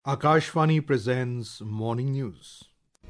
Akashvani presents Morning News.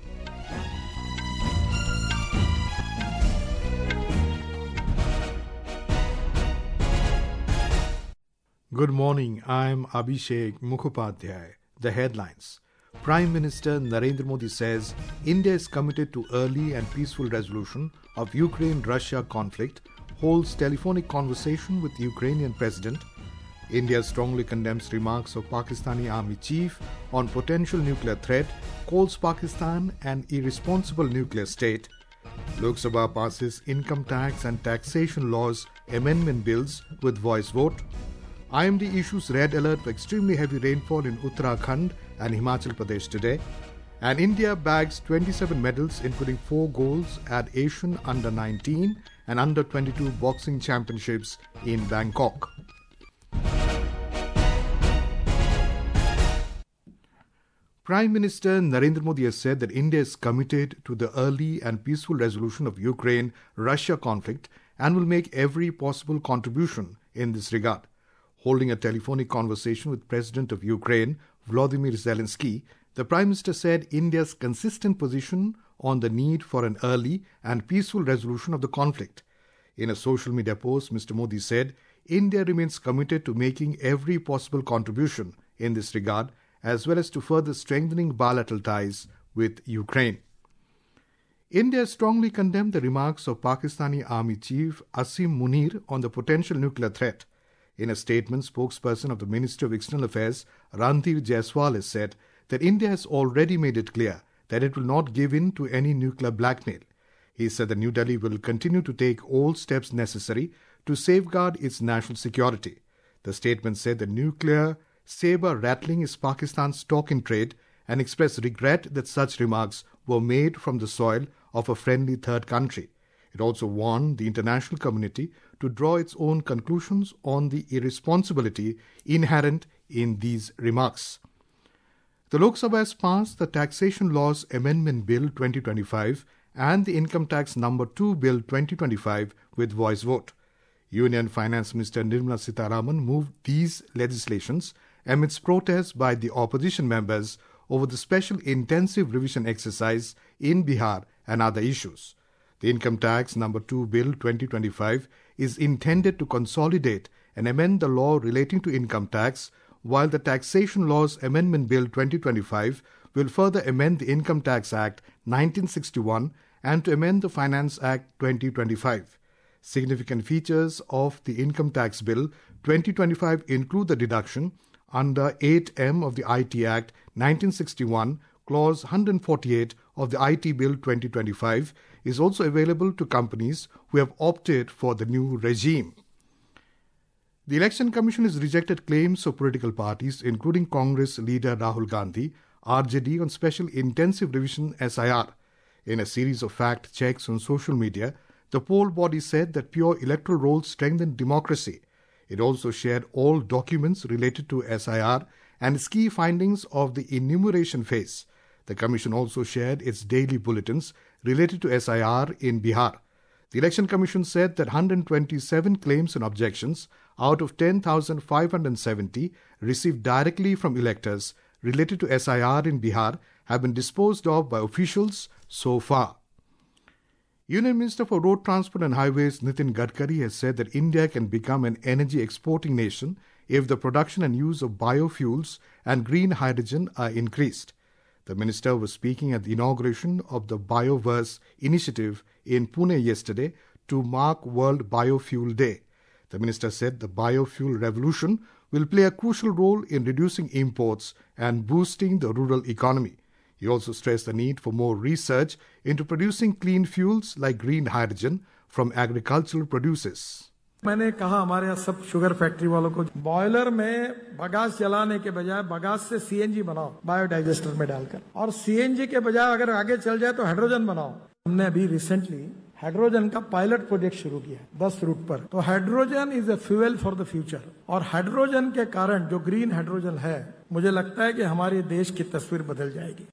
Good morning, I'm Abhishek Mukhopadhyay. The headlines. Prime Minister Narendra Modi says India is committed to early and peaceful resolution of Ukraine-Russia conflict, holds telephonic conversation with Ukrainian President. India strongly condemns remarks of Pakistani army chief on potential nuclear threat, calls Pakistan an irresponsible nuclear state. Lok Sabha passes income tax and taxation laws amendment bills with voice vote. IMD issues red alert for extremely heavy rainfall in Uttarakhand and Himachal Pradesh today. And India bags 27 medals, including 4 golds at Asian Under-19 and Under-22 boxing championships in Bangkok. Prime Minister Narendra Modi has said that India is committed to the early and peaceful resolution of Ukraine-Russia conflict and will make every possible contribution in this regard. Holding a telephonic conversation with President of Ukraine, Volodymyr Zelensky, the Prime Minister said India's consistent position on the need for an early and peaceful resolution of the conflict. In a social media post, Mr. Modi said India remains committed to making every possible contribution in this regard, as well as to further strengthening bilateral ties with Ukraine. India strongly condemned the remarks of Pakistani Army Chief Asim Munir on the potential nuclear threat. In a statement, spokesperson of the Ministry of External Affairs, Randhir Jaiswal, has said that India has already made it clear that it will not give in to any nuclear blackmail. He said that New Delhi will continue to take all steps necessary to safeguard its national security. The statement said the nuclear saber rattling is Pakistan's talk in trade and expressed regret that such remarks were made from the soil of a friendly third country. It also warned the international community to draw its own conclusions on the irresponsibility inherent in these remarks. The Lok Sabha has passed the Taxation Laws Amendment Bill 2025 and the Income Tax No. 2 Bill 2025 with voice vote. Union Finance Minister Nirmala Sitharaman moved these legislations amidst protests by the opposition members over the special intensive revision exercise in Bihar and other issues. The Income Tax No. 2 Bill 2025 is intended to consolidate and amend the law relating to income tax, while the Taxation Laws Amendment Bill 2025 will further amend the Income Tax Act 1961 and to amend the Finance Act 2025. Significant features of the Income Tax Bill 2025 include the deduction under 8M of the IT Act 1961, Clause 148 of the IT Bill 2025 is also available to companies who have opted for the new regime. The Election Commission has rejected claims of political parties, including Congress leader Rahul Gandhi, RJD, on special intensive revision SIR. In a series of fact checks on social media, the poll body said that pure electoral rolls strengthen democracy. It also shared all documents related to SIR and its key findings of the enumeration phase. The Commission also shared its daily bulletins related to SIR in Bihar. The Election Commission said that 127 claims and objections out of 10,570 received directly from electors related to SIR in Bihar have been disposed of by officials so far. Union Minister for Road Transport and Highways Nitin Gadkari has said that India can become an energy exporting nation if the production and use of biofuels and green hydrogen are increased. The minister was speaking at the inauguration of the Bioverse initiative in Pune yesterday to mark World Biofuel Day. The minister said the biofuel revolution will play a crucial role in reducing imports and boosting the rural economy. He also stressed the need for more research into producing clean fuels like green hydrogen from agricultural produces. मैंने कहा हमारे यहाँ सब sugar factory वालों को boiler में bagasse जलाने के बजाय बगास से सीएनजी बनाओ बायोडाइजेस्टर में डालकर, और सीएनजी के बजाय अगर आगे चल जाए तो हाइड्रोजन बनाओ। हमने अभी रिसेंटली हाइड्रोजन का पायलट प्रोजेक्ट शुरू किया 10 रूट पर। तो hydrogen is a fuel for the future, और हाइड्रोजन के कारण जो ग्रीन हाइड्रोजन है, मुझे लगता है कि हमारे देश की तस्वीर बदल जाएगी।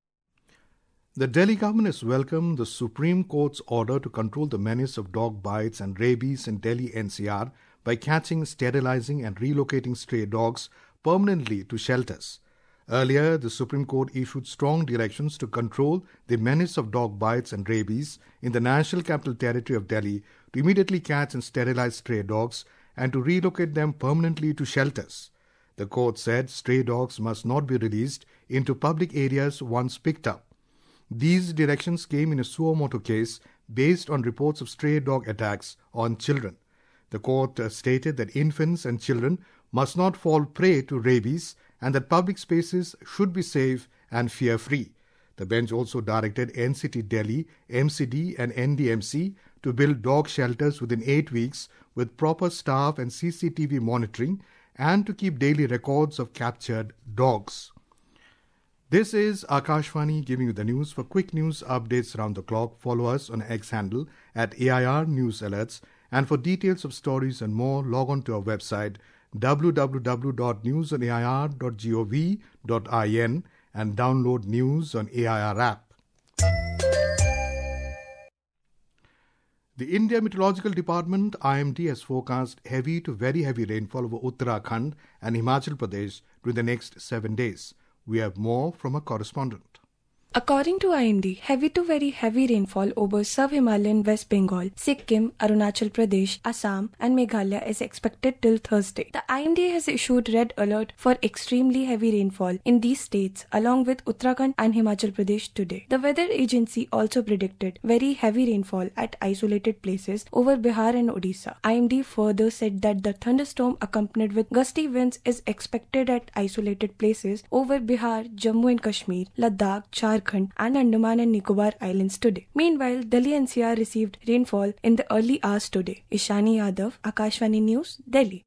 The Delhi government has welcomed the Supreme Court's order to control the menace of dog bites and rabies in Delhi NCR by catching, sterilizing and relocating stray dogs permanently to shelters. Earlier, the Supreme Court issued strong directions to control the menace of dog bites and rabies in the National Capital Territory of Delhi to immediately catch and sterilize stray dogs and to relocate them permanently to shelters. The court said stray dogs must not be released into public areas once picked up. These directions came in a suo motu case based on reports of stray dog attacks on children. The court stated that infants and children must not fall prey to rabies and that public spaces should be safe and fear-free. The bench also directed NCT Delhi, MCD and NDMC to build dog shelters within 8 weeks with proper staff and CCTV monitoring and to keep daily records of captured dogs. This is Akashvani giving you the news. For quick news updates around the clock, follow us on X handle at AIR News Alerts. And for details of stories and more, log on to our website www.newsonair.gov.in and download News on AIR app. The India Meteorological Department, IMD, has forecast heavy to very heavy rainfall over Uttarakhand and Himachal Pradesh during the next 7 days. We have more from a correspondent. According to IMD, heavy to very heavy rainfall over sub-Himalayan West Bengal, Sikkim, Arunachal Pradesh, Assam and Meghalaya is expected till Thursday. The IMD has issued red alert for extremely heavy rainfall in these states along with Uttarakhand and Himachal Pradesh today. The weather agency also predicted very heavy rainfall at isolated places over Bihar and Odisha. IMD further said that the thunderstorm accompanied with gusty winds is expected at isolated places over Bihar, Jammu and Kashmir, Ladakh, Jharkhand and Andaman and Nicobar Islands today. Meanwhile, Delhi NCR received rainfall in the early hours today. Ishani Yadav, Akashvani News, Delhi.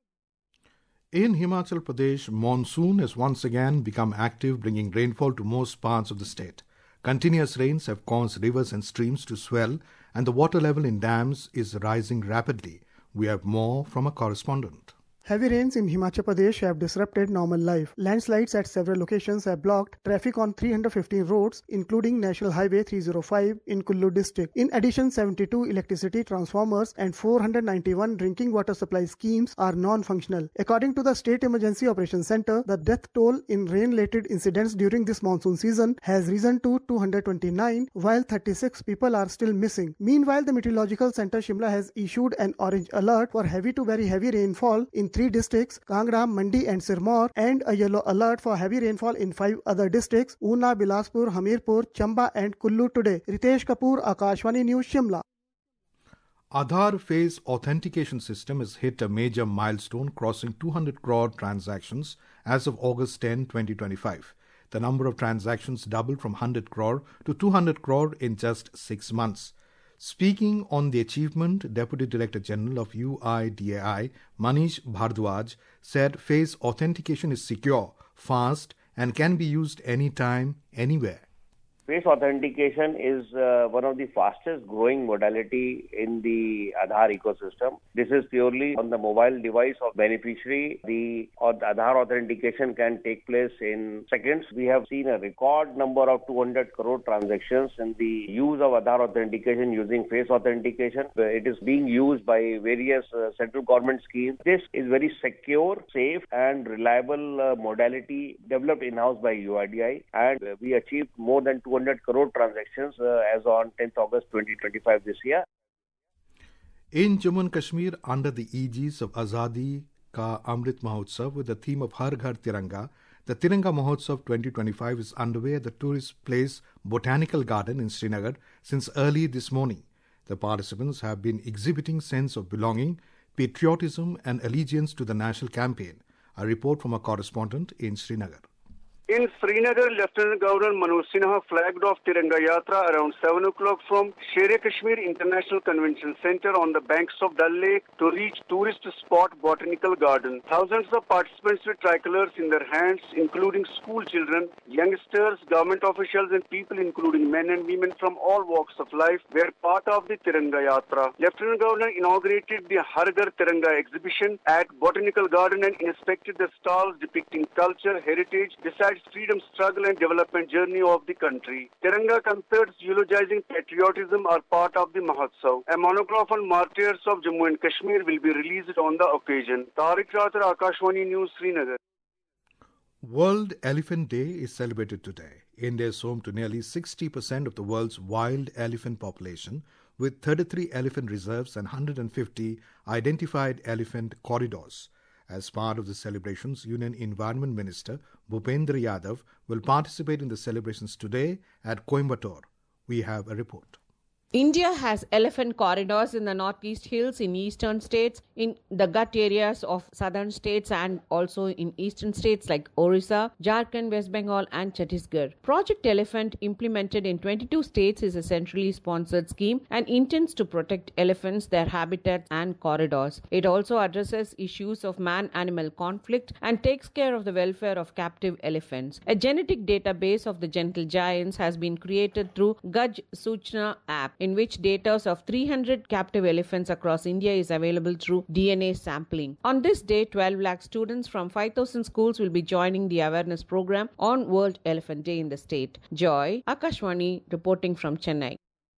In Himachal Pradesh, monsoon has once again become active, bringing rainfall to most parts of the state. Continuous rains have caused rivers and streams to swell, and the water level in dams is rising rapidly. We have more from a correspondent. Heavy rains in Himachal Pradesh have disrupted normal life. Landslides at several locations have blocked traffic on 315 roads, including National Highway 305 in Kullu district. In addition, 72 electricity transformers and 491 drinking water supply schemes are non-functional. According to the State Emergency Operations Center, the death toll in rain-related incidents during this monsoon season has risen to 229, while 36 people are still missing. Meanwhile, the Meteorological Center Shimla has issued an orange alert for heavy to very heavy rainfall in 3 districts, Kangra, Mandi and Sirmaur, and a yellow alert for heavy rainfall in 5 other districts, Una, Bilaspur, Hamirpur, Chamba and Kullu today. Ritesh Kapoor, Akashvani News, Shimla. Aadhaar Face Authentication System has hit a major milestone, crossing 200 crore transactions as of August 10, 2025. The number of transactions doubled from 100 crore to 200 crore in just 6 months. Speaking on the achievement, Deputy Director General of UIDAI, Manish Bhardwaj, said face authentication is secure, fast, and can be used anytime, anywhere. Face authentication is one of the fastest growing modality in the Aadhaar ecosystem. This is purely on the mobile device of beneficiary. The Aadhaar authentication can take place in seconds. We have seen a record number of 200 crore transactions in the use of Aadhaar authentication using face authentication. It is being used by various central government schemes. This is very secure, safe and reliable modality developed in-house by UIDAI, and we achieved more than 200 crore transactions as on 10th August 2025 this year. In Jammu and Kashmir, under the aegis of Azadi Ka Amrit Mahotsav with the theme of Har Ghar Tiranga, the Tiranga Mahotsav 2025 is underway at the tourist place Botanical Garden in Srinagar since early this morning. The participants have been exhibiting sense of belonging, patriotism and allegiance to the national campaign. A report from a correspondent in Srinagar. In Srinagar, Lieutenant Governor Manoj Sinha flagged off Tiranga Yatra around 7 o'clock from Sher-e-Kashmir International Convention Center on the banks of Dal Lake to reach tourist spot Botanical Garden. Thousands of participants with tricolors in their hands, including school children, youngsters, government officials and people including men and women from all walks of life were part of the Tiranga Yatra. Lieutenant Governor inaugurated the Har Ghar Tiranga exhibition at Botanical Garden and inspected the stalls depicting culture, heritage, besides freedom struggle and development journey of the country. Tiranga concerts eulogizing patriotism are part of the Mahotsav. A monograph on martyrs of Jammu and Kashmir will be released on the occasion. Tariq Rathar, Akashvani News, Srinagar. World Elephant Day is celebrated today. India is home to nearly 60% of the world's wild elephant population, with 33 elephant reserves and 150 identified elephant corridors. As part of the celebrations, Union Environment Minister Bhupendra Yadav will participate in the celebrations today at Coimbatore. We have a report. India has elephant corridors in the northeast hills in eastern states, in the gut areas of southern states, and also in eastern states like Orissa, Jharkhand, West Bengal and Chhattisgarh. Project Elephant, implemented in 22 states, is a centrally sponsored scheme and intends to protect elephants, their habitats and corridors. It also addresses issues of man-animal conflict and takes care of the welfare of captive elephants. A genetic database of the gentle giants has been created through Gaj Suchna app, in which data of 300 captive elephants across India is available through DNA sampling. On this day, 12 lakh students from 5,000 schools will be joining the awareness program on World Elephant Day in the state. Joy, Akashwani, reporting from Chennai.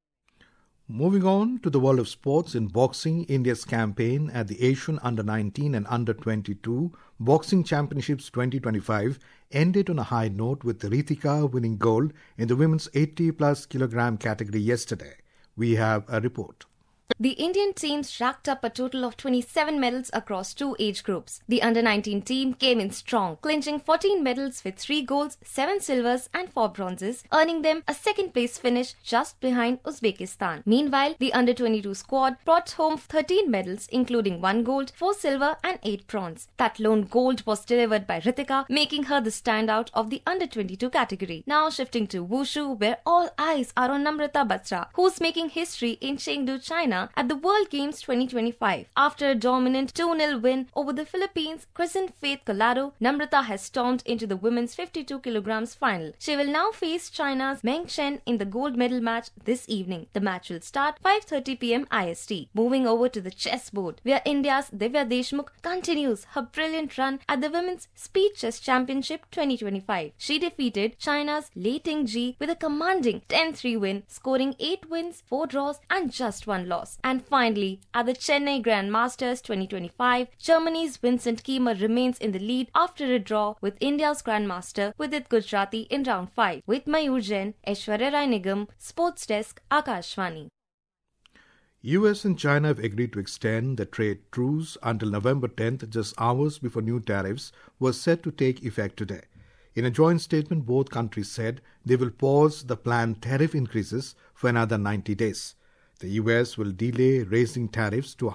Moving on to the world of sports, in boxing, India's campaign at the Asian Under-19 and Under-22 Boxing Championships 2025 ended on a high note, with Ritika winning gold in the women's 80-plus kilogram category yesterday. We have a report. The Indian teams racked up a total of 27 medals across 2 age groups. The Under-19 team came in strong, clinching 14 medals with 3 golds, 7 silvers and 4 bronzes, earning them a second-place finish just behind Uzbekistan. Meanwhile, the Under-22 squad brought home 13 medals, including 1 gold, 4 silver and 8 bronze. That lone gold was delivered by Ritika, making her the standout of the Under-22 category. Now shifting to Wushu, where all eyes are on Namrata Batra, who's making history in Chengdu, China, at the World Games 2025. After a dominant 2-0 win over the Philippines' Crescent Faith Collado, Namrata has stormed into the women's 52 kilograms final. She will now face China's Meng Chen in the gold medal match this evening. The match will start 5:30 p.m. IST. Moving over to the chessboard, where India's Divya Deshmukh continues her brilliant run at the Women's Speed Chess Championship 2025. She defeated China's Lei Ting-ji with a commanding 10-3 win, scoring 8 wins, 4 draws and just 1 loss. And finally, at the Chennai Grand Masters 2025, Germany's Vincent Kiemer remains in the lead after a draw with India's Grandmaster Vidit Gujrati in round 5. With Mayur Jain, Aishwarya Rai Nigam, Sports Desk, Akashvani. US and China have agreed to extend the trade truce until November 10th, just hours before new tariffs were set to take effect today. In a joint statement, both countries said they will pause the planned tariff increases for another 90 days. The US will delay raising tariffs to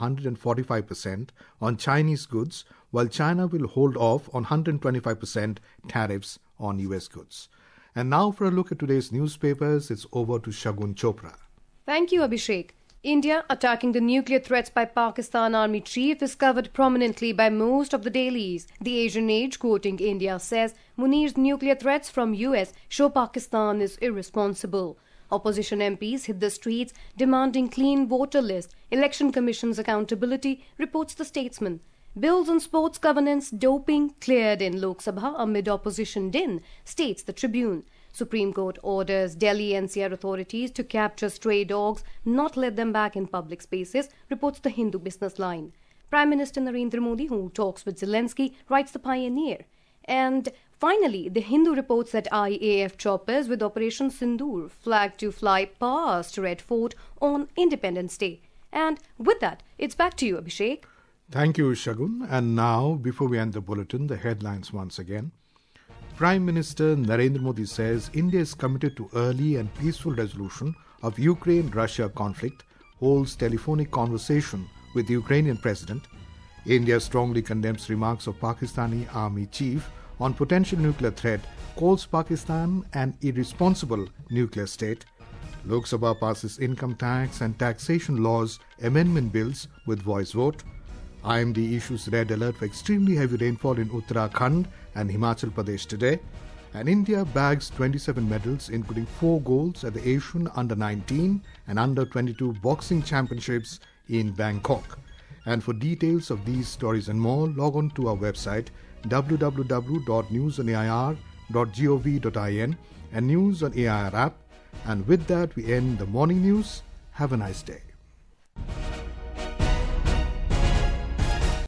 145% on Chinese goods, while China will hold off on 125% tariffs on US goods. And now for a look at today's newspapers, it's over to Shagun Chopra. Thank you, Abhishek. India attacking the nuclear threats by Pakistan Army Chief is covered prominently by most of the dailies. The Asian Age, quoting India, says Munir's nuclear threats from US show Pakistan is irresponsible. Opposition MPs hit the streets demanding clean voter list, election commission's accountability, reports the Statesman. Bills on sports governance, doping cleared in Lok Sabha amid opposition din, states the Tribune. Supreme Court orders Delhi NCR authorities to capture stray dogs, not let them back in public spaces, reports the Hindu Business Line. Prime Minister Narendra Modi, who talks with Zelensky, writes the Pioneer. And finally, the Hindu reports that IAF choppers with Operation Sindoor flagged to fly past Red Fort on Independence Day. And with that, it's back to you, Abhishek. Thank you, Shagun. And now, before we end the bulletin, the headlines once again. Prime Minister Narendra Modi says India is committed to early and peaceful resolution of Ukraine-Russia conflict, holds telephonic conversation with the Ukrainian president. India strongly condemns remarks of Pakistani army chief on potential nuclear threat, calls Pakistan an irresponsible nuclear state. Lok Sabha passes income tax and taxation laws amendment bills with voice vote. IMD issues red alert for extremely heavy rainfall in Uttarakhand and Himachal Pradesh today. And India bags 27 medals, including 4 golds at the Asian Under-19 and Under-22 Boxing Championships in Bangkok. And for details of these stories and more, log on to our website www.newsonair.gov.in and News on AIR app. And with that, we end the morning news. Have a nice day.